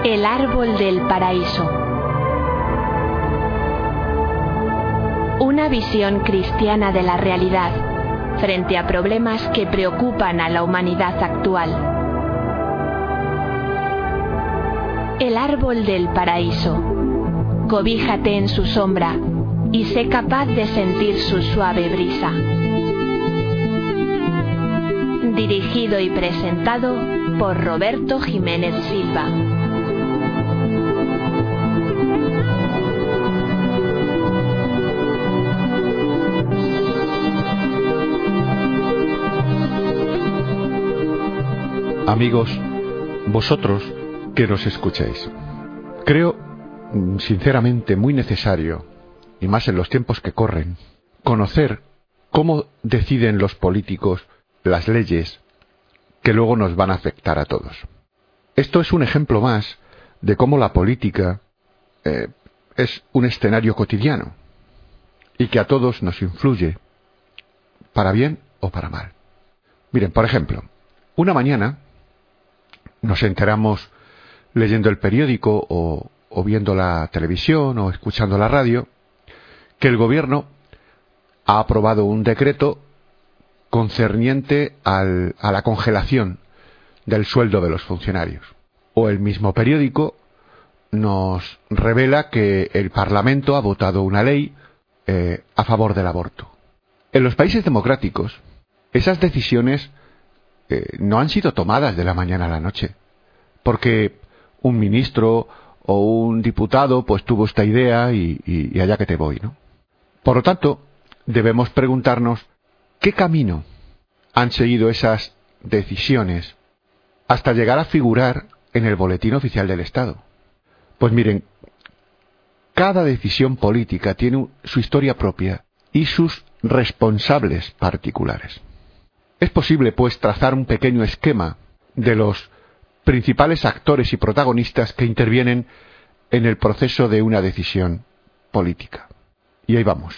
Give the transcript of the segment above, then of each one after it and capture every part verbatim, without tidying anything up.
El árbol del paraíso. Una visión cristiana de la realidad frente a problemas que preocupan a la humanidad actual. El árbol del paraíso. Cobíjate en su sombra y sé capaz de sentir su suave brisa. Dirigido y presentado por Roberto Jiménez Silva. Amigos, vosotros que nos escucháis, creo sinceramente muy necesario, y más en los tiempos que corren, conocer cómo deciden los políticos las leyes que luego nos van a afectar a todos. Esto es un ejemplo más de cómo la política eh, es un escenario cotidiano y que a todos nos influye, para bien o para mal. Miren, por ejemplo, una mañana nos enteramos leyendo el periódico o, o viendo la televisión o escuchando la radio que el gobierno ha aprobado un decreto concerniente al, a la congelación del sueldo de los funcionarios. O el mismo periódico nos revela que el Parlamento ha votado una ley eh, a favor del aborto. En los países democráticos, esas decisiones eh, no han sido tomadas de la mañana a la noche, porque un ministro o un diputado pues tuvo esta idea y, y, y allá que te voy, ¿no? Por lo tanto, debemos preguntarnos ¿qué camino han seguido esas decisiones hasta llegar a figurar en el Boletín Oficial del Estado? Pues miren, cada decisión política tiene su historia propia y sus responsables particulares. Es posible, pues, trazar un pequeño esquema de los principales actores y protagonistas que intervienen en el proceso de una decisión política. Y ahí vamos.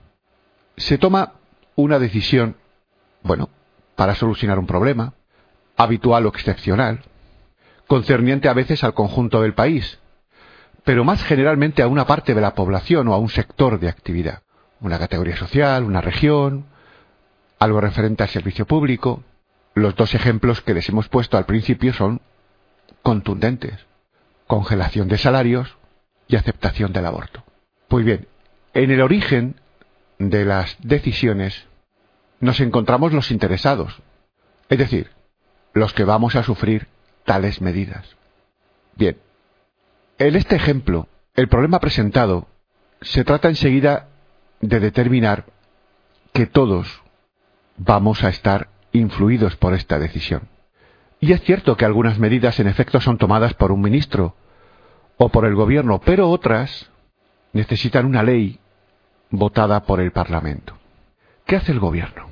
Se toma una decisión, bueno, para solucionar un problema, habitual o excepcional, concerniente a veces al conjunto del país, pero más generalmente a una parte de la población o a un sector de actividad, una categoría social, una región, algo referente al servicio público. Los dos ejemplos que les hemos puesto al principio son contundentes: congelación de salarios y aceptación del aborto. Pues bien, en el origen de las decisiones nos encontramos los interesados, es decir, los que vamos a sufrir tales medidas. Bien, en este ejemplo, el problema presentado se trata enseguida de determinar que todos vamos a estar influidos por esta decisión. Y es cierto que algunas medidas en efecto son tomadas por un ministro o por el gobierno, pero otras necesitan una ley votada por el Parlamento. ¿Qué hace el gobierno?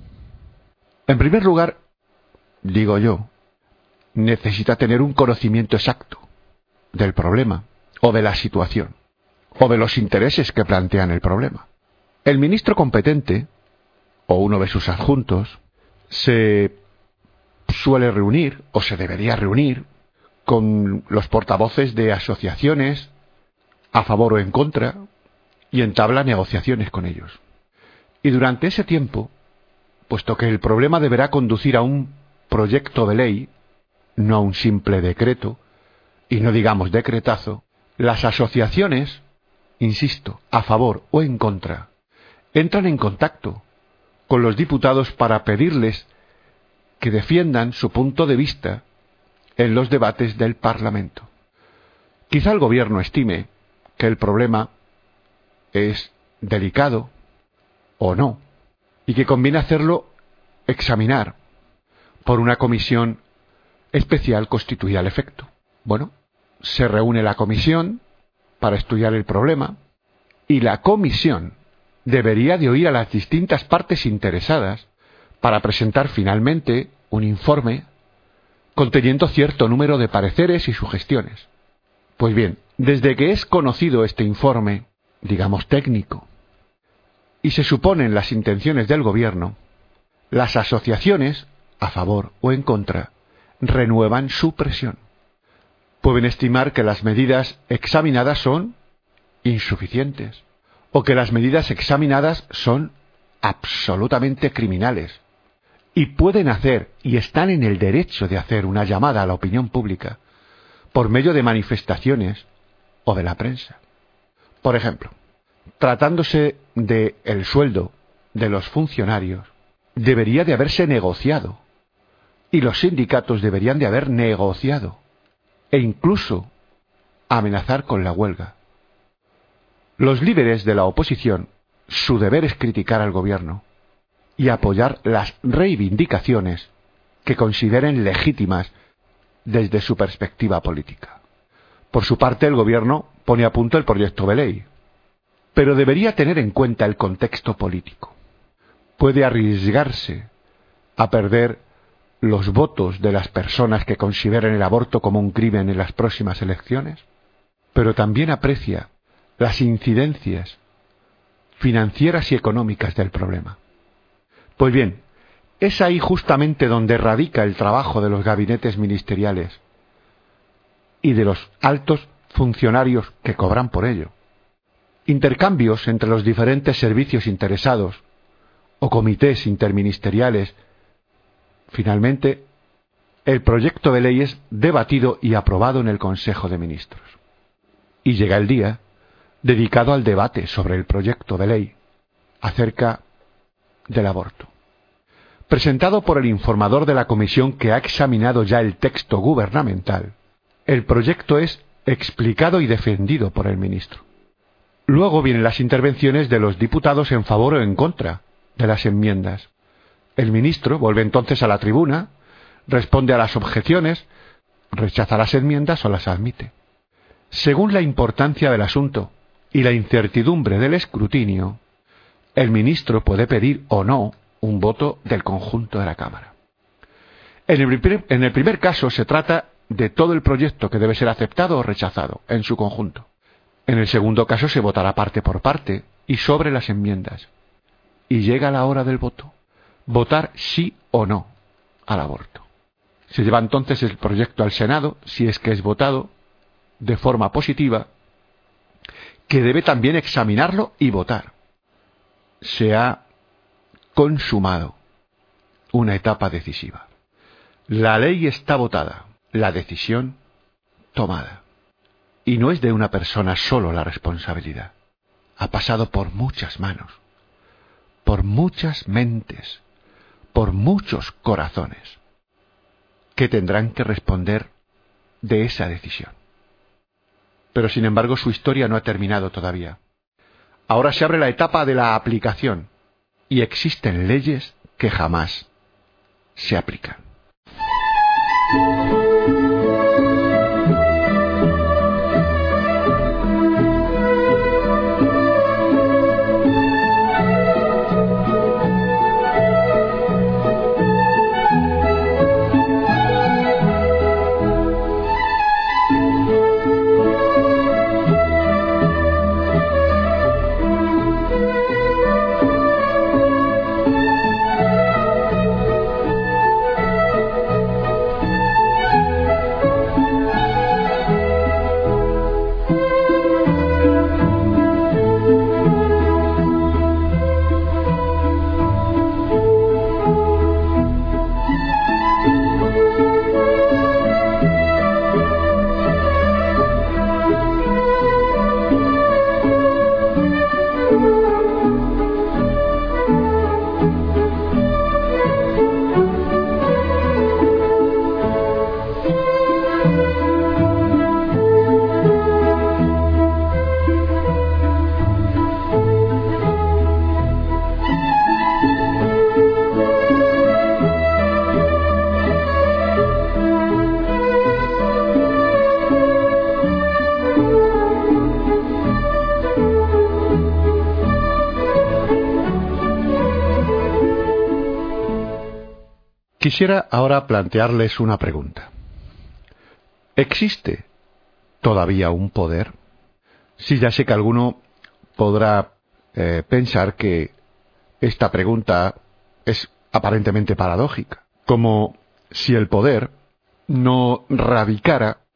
En primer lugar, digo yo, necesita tener un conocimiento exacto del problema o de la situación o de los intereses que plantean el problema. El ministro competente o uno de sus adjuntos se suele reunir o se debería reunir con los portavoces de asociaciones a favor o en contra y entabla negociaciones con ellos. Y durante ese tiempo, puesto que el problema deberá conducir a un proyecto de ley, no a un simple decreto, y no digamos decretazo, las asociaciones, insisto, a favor o en contra, entran en contacto con los diputados para pedirles que defiendan su punto de vista en los debates del Parlamento. Quizá el gobierno estime que el problema es delicado o no, y que conviene hacerlo examinar por una comisión especial constituida al efecto. Bueno, se reúne la comisión para estudiar el problema y la comisión debería de oír a las distintas partes interesadas para presentar finalmente un informe conteniendo cierto número de pareceres y sugestiones. Pues bien, desde que es conocido este informe, digamos técnico, y se suponen las intenciones del gobierno, las asociaciones, a favor o en contra, renuevan su presión. pueden estimar que las medidas examinadas son insuficientes o que las medidas examinadas son absolutamente criminales, y pueden hacer y están en el derecho de hacer una llamada a la opinión pública por medio de manifestaciones o de la prensa. Por ejemplo, tratándose de el sueldo de los funcionarios, debería de haberse negociado, y los sindicatos deberían de haber negociado e incluso amenazar con la huelga. Los líderes de la oposición, su deber es criticar al gobierno y apoyar las reivindicaciones que consideren legítimas desde su perspectiva política. Por su parte, el gobierno pone a punto el proyecto de ley, pero debería tener en cuenta el contexto político. Puede arriesgarse a perder los votos de las personas que consideren el aborto como un crimen en las próximas elecciones, pero también aprecia las incidencias financieras y económicas del problema. Pues bien, es ahí justamente donde radica el trabajo de los gabinetes ministeriales y de los altos funcionarios que cobran por ello. Intercambios entre los diferentes servicios interesados o comités interministeriales. Finalmente, el proyecto de ley es debatido y aprobado en el Consejo de Ministros. Y llega el día dedicado al debate sobre el proyecto de ley acerca del aborto. Presentado por el informador de la comisión que ha examinado ya el texto gubernamental, el proyecto es explicado y defendido por el ministro. Luego vienen las intervenciones de los diputados en favor o en contra de las enmiendas. El ministro vuelve entonces a la tribuna, responde a las objeciones, rechaza las enmiendas o las admite. Según la importancia del asunto y la incertidumbre del escrutinio, el ministro puede pedir o no un voto del conjunto de la Cámara. En el, primer, en el primer caso se trata de todo el proyecto que debe ser aceptado o rechazado en su conjunto. En el segundo caso se votará parte por parte y sobre las enmiendas. Y llega la hora del voto. Votar sí o no al aborto. Se lleva entonces el proyecto al Senado, si es que es votado de forma positiva, que debe también examinarlo y votar. Se ha consumado una etapa decisiva. La ley está votada, la decisión tomada. Y no es de una persona solo la responsabilidad. Ha pasado por muchas manos, por muchas mentes, por muchos corazones, que tendrán que responder de esa decisión. Pero sin embargo su historia no ha terminado todavía. Ahora se abre la etapa de la aplicación, y existen leyes que jamás se aplican. Quisiera ahora plantearles una pregunta. ¿Existe todavía un poder? Sí, ya sé que alguno podrá eh, pensar que esta pregunta es aparentemente paradójica, como si el poder no radicara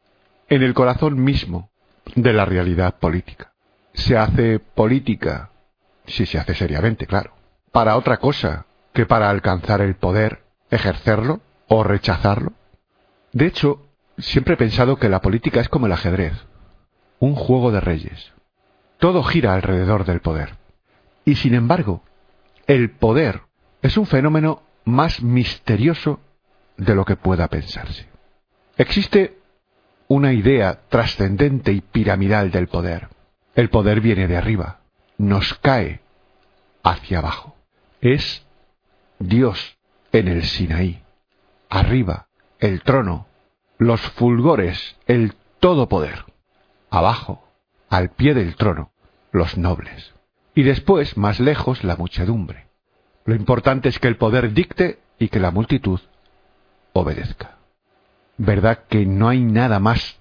en el corazón mismo de la realidad política. Se hace política, si se hace seriamente, claro, para otra cosa que para alcanzar el poder, ejercerlo o rechazarlo. De hecho, siempre he pensado que la política es como el ajedrez, un juego de reyes. Todo gira alrededor del poder. Y sin embargo, el poder es un fenómeno más misterioso de lo que pueda pensarse. Existe una idea trascendente y piramidal del poder. El poder viene de arriba, nos cae hacia abajo. Es Dios en el Sinaí. Arriba, el trono, los fulgores, el todopoder. Abajo, al pie del trono, los nobles. Y después, más lejos, la muchedumbre. Lo importante es que el poder dicte y que la multitud obedezca. ¿Verdad que no hay nada más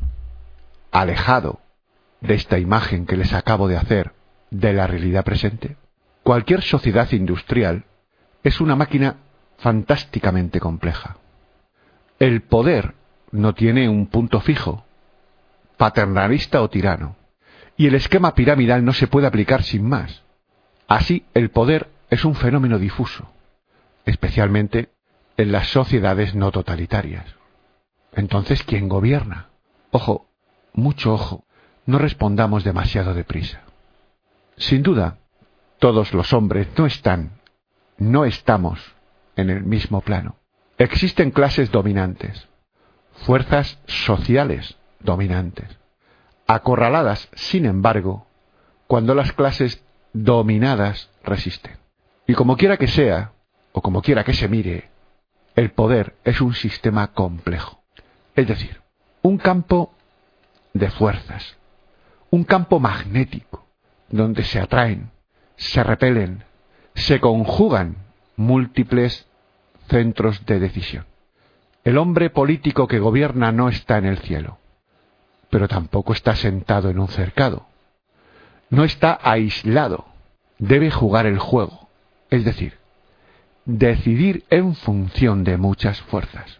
alejado de esta imagen que les acabo de hacer de la realidad presente? Cualquier sociedad industrial es una máquina fantásticamente compleja. El poder no tiene un punto fijo, paternalista o tirano, y el esquema piramidal no se puede aplicar sin más. Así, el poder es un fenómeno difuso, especialmente en las sociedades no totalitarias. Entonces, ¿quién gobierna? Ojo, mucho ojo, no respondamos demasiado deprisa. Sin duda, todos los hombres no están, no estamos en el mismo plano. Existen clases dominantes, fuerzas sociales dominantes, acorraladas, sin embargo, cuando las clases dominadas resisten. Y como quiera que sea, o como quiera que se mire, el poder es un sistema complejo. Es decir, un campo de fuerzas, un campo magnético, donde se atraen, se repelen, se conjugan múltiples centros de decisión. El hombre político que gobierna no está en el cielo, pero tampoco está sentado en un cercado. No está aislado, debe jugar el juego, es decir, decidir en función de muchas fuerzas.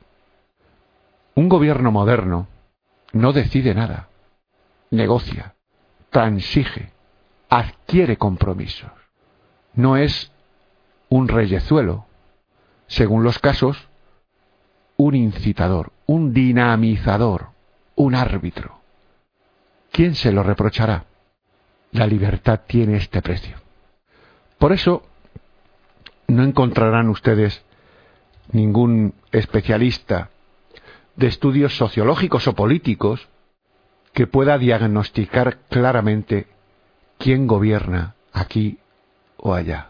Un gobierno moderno no decide nada, negocia, transige, adquiere compromisos. No es un reyezuelo, según los casos, un incitador, un dinamizador, un árbitro. ¿Quién se lo reprochará? La libertad tiene este precio. Por eso, no encontrarán ustedes ningún especialista de estudios sociológicos o políticos que pueda diagnosticar claramente quién gobierna aquí o allá.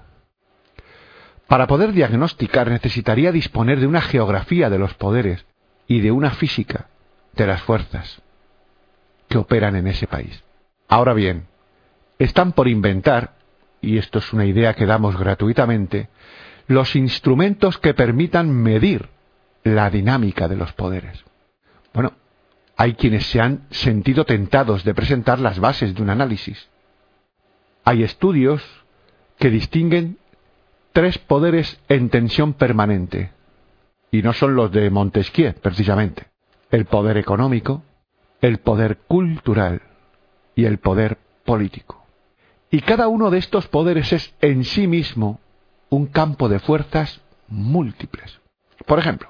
Para poder diagnosticar necesitaría disponer de una geografía de los poderes y de una física de las fuerzas que operan en ese país. Ahora bien, están por inventar, y esto es una idea que damos gratuitamente, los instrumentos que permitan medir la dinámica de los poderes. Bueno, hay quienes se han sentido tentados de presentar las bases de un análisis. Hay estudios que distinguen tres poderes en tensión permanente, y no son los de Montesquieu, precisamente: el poder económico, el poder cultural y el poder político. Y cada uno de estos poderes es en sí mismo un campo de fuerzas múltiples. Por ejemplo,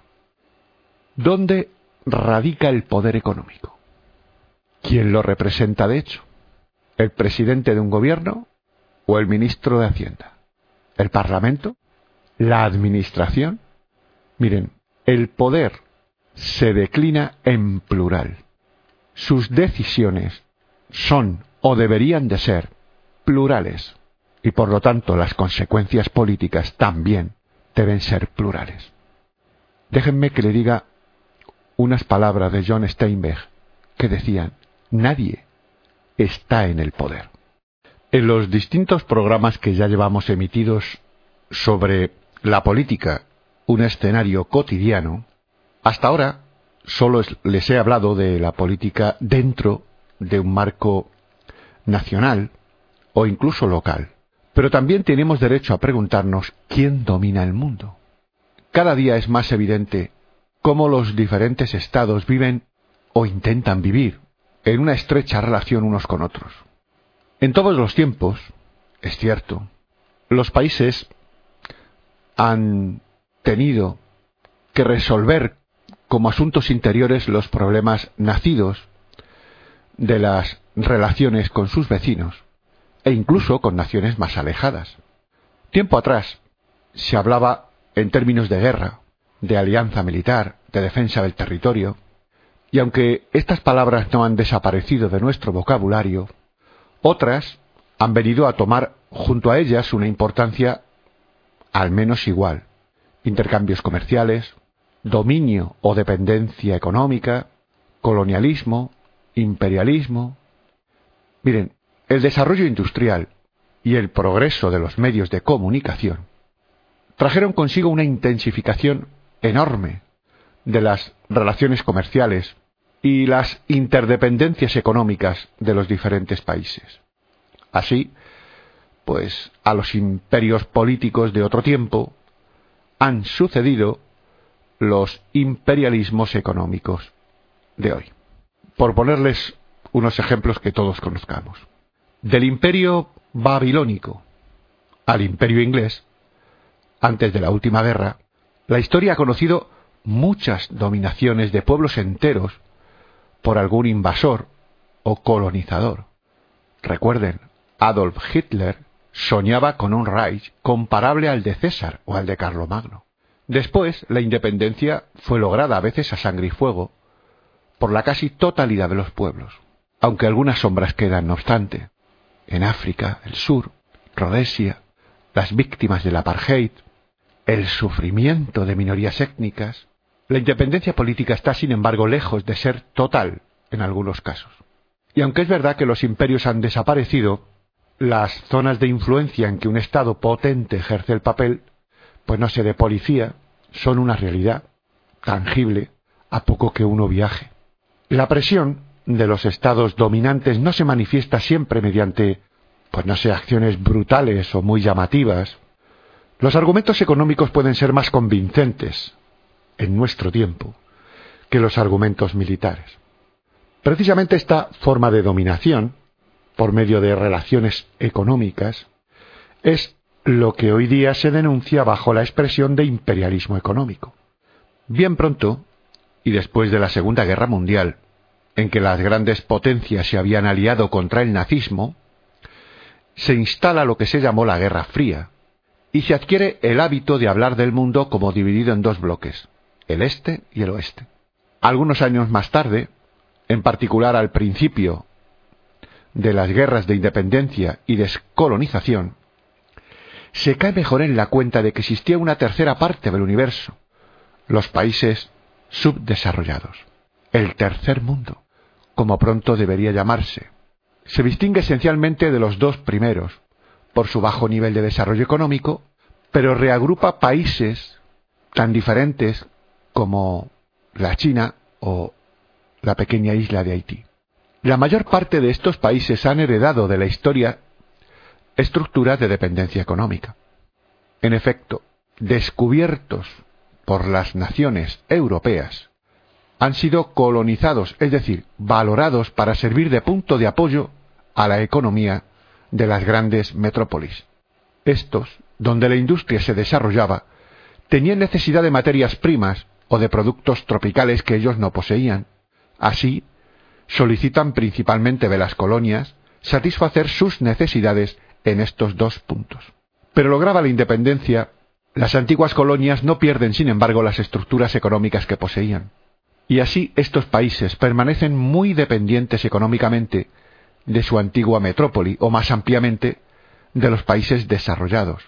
¿dónde radica el poder económico? ¿Quién lo representa de hecho? ¿El presidente de un gobierno o el ministro de Hacienda? ¿El Parlamento? ¿La administración? Miren, el poder se declina en plural. Sus decisiones son o deberían de ser plurales y por lo tanto las consecuencias políticas también deben ser plurales. Déjenme que le diga unas palabras de John Steinbeck que decían: nadie está en el poder. En los distintos programas que ya llevamos emitidos sobre la política, un escenario cotidiano, hasta ahora solo les he hablado de la política dentro de un marco nacional o incluso local. Pero también tenemos derecho a preguntarnos quién domina el mundo. Cada día es más evidente cómo los diferentes estados viven o intentan vivir en una estrecha relación unos con otros. En todos los tiempos, es cierto, los países han tenido que resolver como asuntos interiores los problemas nacidos de las relaciones con sus vecinos e incluso con naciones más alejadas. Tiempo atrás se hablaba en términos de guerra, de alianza militar, de defensa del territorio, y aunque estas palabras no han desaparecido de nuestro vocabulario, otras han venido a tomar junto a ellas una importancia al menos igual: intercambios comerciales, dominio o dependencia económica, colonialismo, imperialismo. Miren, el desarrollo industrial y el progreso de los medios de comunicación trajeron consigo una intensificación enorme de las relaciones comerciales y las interdependencias económicas de los diferentes países. Así, pues a los imperios políticos de otro tiempo han sucedido los imperialismos económicos de hoy. Por ponerles unos ejemplos que todos conozcamos. Del imperio babilónico al imperio inglés, antes de la última guerra, la historia ha conocido muchas dominaciones de pueblos enteros por algún invasor o colonizador. Recuerden, Adolf Hitler soñaba con un Reich comparable al de César o al de Carlomagno. Después, la independencia fue lograda a veces a sangre y fuego por la casi totalidad de los pueblos, aunque algunas sombras quedan no obstante. En África, el sur, Rodesia, las víctimas del apartheid, el sufrimiento de minorías étnicas. La independencia política está, sin embargo, lejos de ser total en algunos casos. Y aunque es verdad que los imperios han desaparecido, las zonas de influencia en que un Estado potente ejerce el papel, pues no sé, de policía, son una realidad tangible a poco que uno viaje. La presión de los estados dominantes no se manifiesta siempre mediante, pues no sé, acciones brutales o muy llamativas. Los argumentos económicos pueden ser más convincentes en nuestro tiempo que los argumentos militares. Precisamente esta forma de dominación, por medio de relaciones económicas, es lo que hoy día se denuncia bajo la expresión de imperialismo económico. Bien pronto, y después de la Segunda Guerra Mundial, en que las grandes potencias se habían aliado contra el nazismo, se instala lo que se llamó la Guerra Fría, y se adquiere el hábito de hablar del mundo como dividido en dos bloques, el este y el oeste. Algunos años más tarde, en particular al principio de las guerras de independencia y descolonización, se cae mejor en la cuenta de que existía una tercera parte del universo, los países subdesarrollados, el tercer mundo, como pronto debería llamarse. Se distingue esencialmente de los dos primeros, por su bajo nivel de desarrollo económico, pero reagrupa países tan diferentes como la China o la pequeña isla de Haití. La mayor parte de estos países han heredado de la historia estructuras de dependencia económica. En efecto, descubiertos por las naciones europeas, han sido colonizados, es decir, valorados para servir de punto de apoyo a la economía de las grandes metrópolis. Estos, donde la industria se desarrollaba, tenían necesidad de materias primas o de productos tropicales que ellos no poseían. Así, solicitan principalmente de las colonias satisfacer sus necesidades en estos dos puntos. Pero lograda la independencia, las antiguas colonias no pierden, sin embargo, las estructuras económicas que poseían. Y así estos países permanecen muy dependientes económicamente de su antigua metrópoli, o más ampliamente, de los países desarrollados.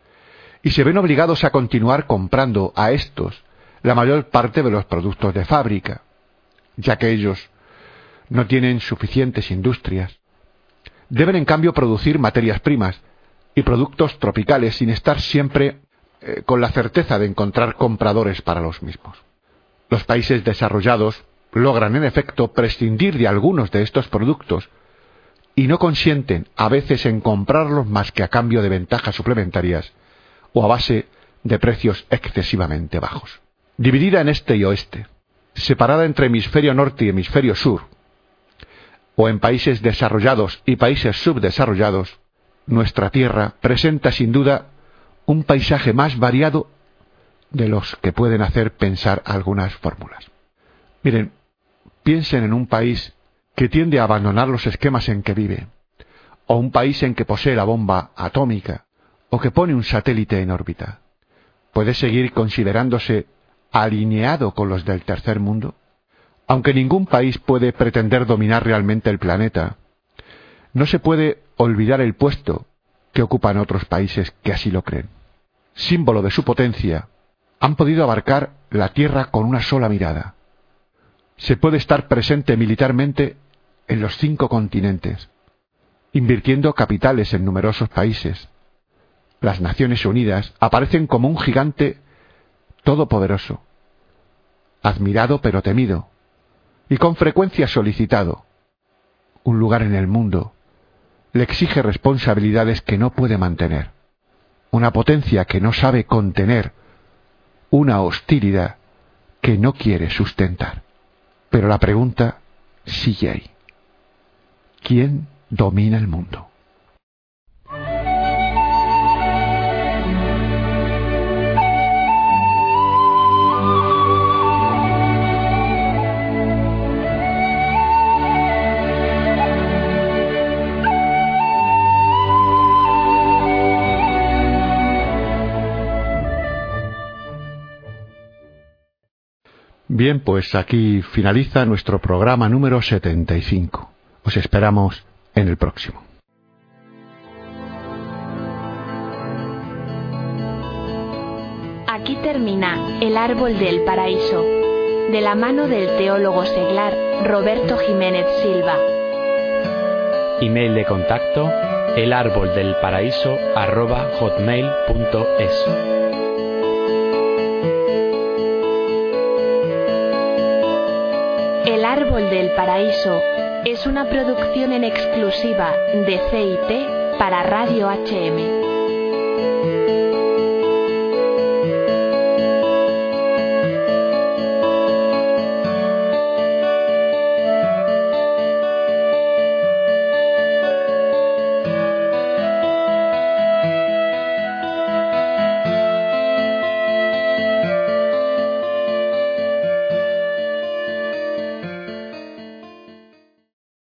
Y se ven obligados a continuar comprando a estos la mayor parte de los productos de fábrica, ya que ellos no tienen suficientes industrias. Deben, en cambio, producir materias primas y productos tropicales sin estar siempre eh, con la certeza de encontrar compradores para los mismos. Los países desarrollados logran, en efecto, prescindir de algunos de estos productos y no consienten a veces en comprarlos más que a cambio de ventajas suplementarias o a base de precios excesivamente bajos. Dividida en este y oeste, separada entre hemisferio norte y hemisferio sur, o en países desarrollados y países subdesarrollados, nuestra Tierra presenta sin duda un paisaje más variado de los que pueden hacer pensar algunas fórmulas. Miren, piensen en un país que tiende a abandonar los esquemas en que vive, o un país en que posee la bomba atómica, o que pone un satélite en órbita. ¿Puede seguir considerándose alineado con los del tercer mundo? Aunque ningún país puede pretender dominar realmente el planeta, no se puede olvidar el puesto que ocupan otros países que así lo creen. Símbolo de su potencia, han podido abarcar la Tierra con una sola mirada. Se puede estar presente militarmente en los cinco continentes, invirtiendo capitales en numerosos países. Las Naciones Unidas aparecen como un gigante todopoderoso, admirado pero temido, y con frecuencia solicitado. Un lugar en el mundo le exige responsabilidades que no puede mantener, una potencia que no sabe contener, una hostilidad que no quiere sustentar. Pero la pregunta sigue ahí. ¿Quién domina el mundo? Bien, pues aquí finaliza nuestro programa número setenta y cinco. Os esperamos en el próximo. Aquí termina El Árbol del Paraíso, de la mano del teólogo seglar Roberto Jiménez Silva. Email de contacto elárboldelparaíso arroba hotmail punto es. El Árbol del Paraíso es una producción en exclusiva de C I P para Radio H M.